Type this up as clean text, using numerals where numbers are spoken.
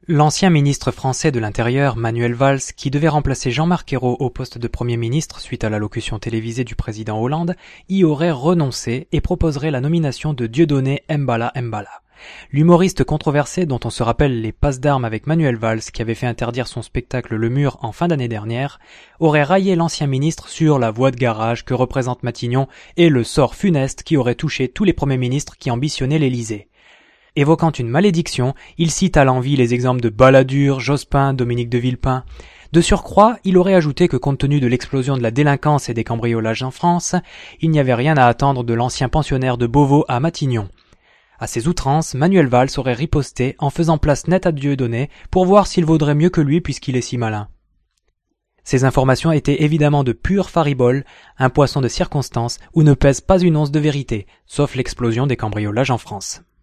L'ancien ministre français de l'Intérieur, Manuel Valls, qui devait remplacer Jean-Marc Ayrault au poste de Premier ministre suite à l'allocution télévisée du président Hollande, y aurait renoncé et proposerait la nomination de Dieudonné Mbala Mbala. L'humoriste controversé dont on se rappelle les passes d'armes avec Manuel Valls qui avait fait interdire son spectacle Le Mur en fin d'année dernière, aurait raillé l'ancien ministre sur la voie de garage que représente Matignon et le sort funeste qui aurait touché tous les premiers ministres qui ambitionnaient l'Élysée. Évoquant une malédiction, il cite à l'envi les exemples de Balladur, Jospin, Dominique de Villepin. De surcroît, il aurait ajouté que compte tenu de l'explosion de la délinquance et des cambriolages en France, il n'y avait rien à attendre de l'ancien pensionnaire de Beauvau à Matignon. À ces outrances, Manuel Valls aurait riposté en faisant place nette à Dieudonné pour voir s'il vaudrait mieux que lui puisqu'il est si malin. Ces informations étaient évidemment de pure faribole, un poisson de circonstance où ne pèse pas une once de vérité, sauf l'explosion des cambriolages en France.